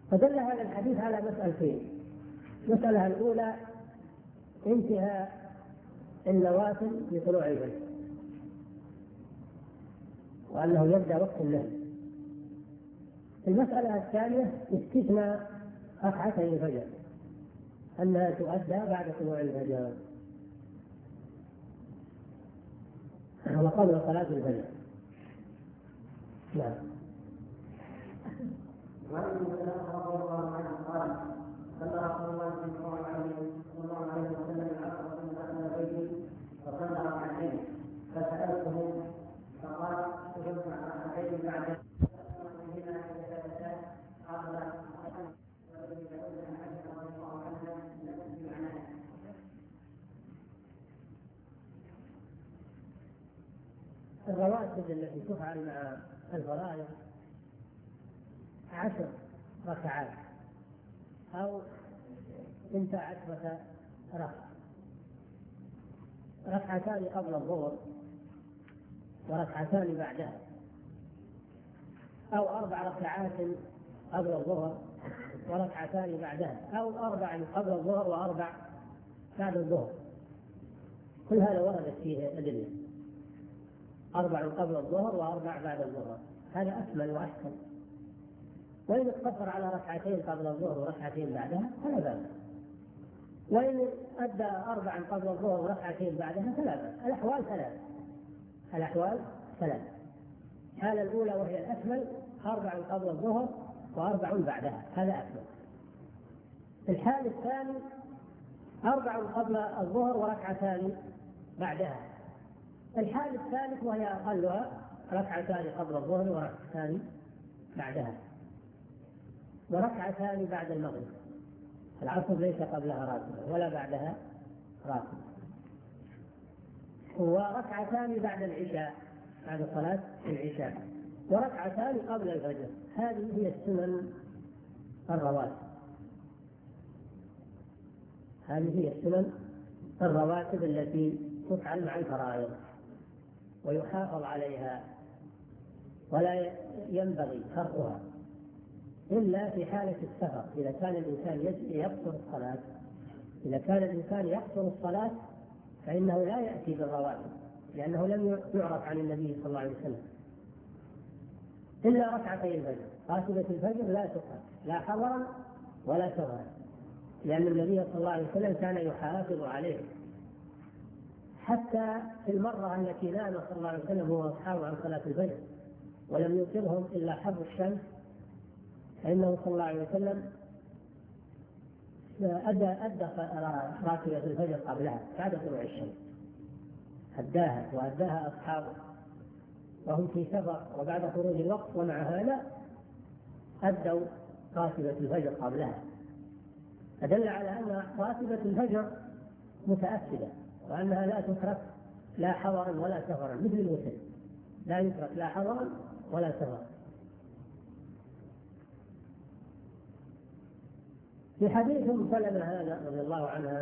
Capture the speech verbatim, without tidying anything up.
فدل هذا الحديث على مسألتين. المسألة الأولى انتهاء النوافل بطلوع الفجر، وأنه يبدأ وقت النهي. المسألة الثانية استثناء ركعتي الفجر، أنها تؤدى بعد طلوع الفجر وقبل صلاة الفجر. نعم. وعن ابن رضي الله عنه قال: صلى رسول الله صلى الله عليه وسلم العصر ثم دخل بيتي فصلى ركعتين، فسألته فقال: تجمع ركعتين بعد الرواتب التي تفعل مع الفرائض عشر ركعات أو انت عشرة ركعة، ركعتان قبل الظهر وركعتان بعدها، أو أربع ركعات قبل الظهر وركعتان بعدها، أو أربع قبل الظهر وأربع بعد الظهر. كل هذا وردت فيه أدلة، أربع قبل الظهر وأربع بعد الظهر، هذا أكمل وأحسن. وإن اقتصر على ركعتين قبل الظهر وركعتين بعدها فلا بأس، وإن أدى أربعا قبل الظهر وركعتين بعدها فلا بأس. الأحوال ثلاث، الأحوال ثلاث. الحالة الأولى وهي الأكمل أربع قبل الظهر وأربع بعدها، هذا أكمل. الحال الثاني أربع قبل الظهر وركعتان بعدها. الحال الثالث وهي أقلها ركعتان قبل الظهر وركعتان بعدها، وركعتان بعد المغرب. العصر ليس قبلها راتبة ولا بعدها راتبة، وركعتان بعد العشاء بعد صلاة العشاء، وركعتان قبل الفجر. هذه هي السنن الرواتب، هذه هي السنن الرواتب التي تفعل مع الفرائض ويحافظ عليها، ولا ينبغي تركها إلا في حالة السفر. إذا كان الإنسان يقصر الصلاة إذا كان الإنسان يقصر الصلاة فإنه لا يأتي بالرواتب، لأنه لم يعرف عن النبي صلى الله عليه وسلم إلا ركعتي الفجر. راتبة الفجر لا تقرأ لا حضرا ولا سفرا، لأن النبي صلى الله عليه وسلم كان يحافظ عليه. حتى في المرة التي نام صلى الله عليه وسلم هو أصحابه عن صلاة الفجر ولم يوقظهم إلا حر الشمس، فإنه صلى الله عليه وسلم أدى أدى راتبة الفجر قبلها بعد طلوع الشمس، أداها وأداها أصحابه وهم في سفر وبعد خروج الوقت، ومع هذا أدوا راتبة الفجر قبلها. فدل على أن راتبة الفجر متأكدة، وأنها لا تترك لا حضرا ولا سفرا، مثل الوتر لا يترك لا حضرا ولا سفرا. في حديث سلمة هذا رضي الله عنها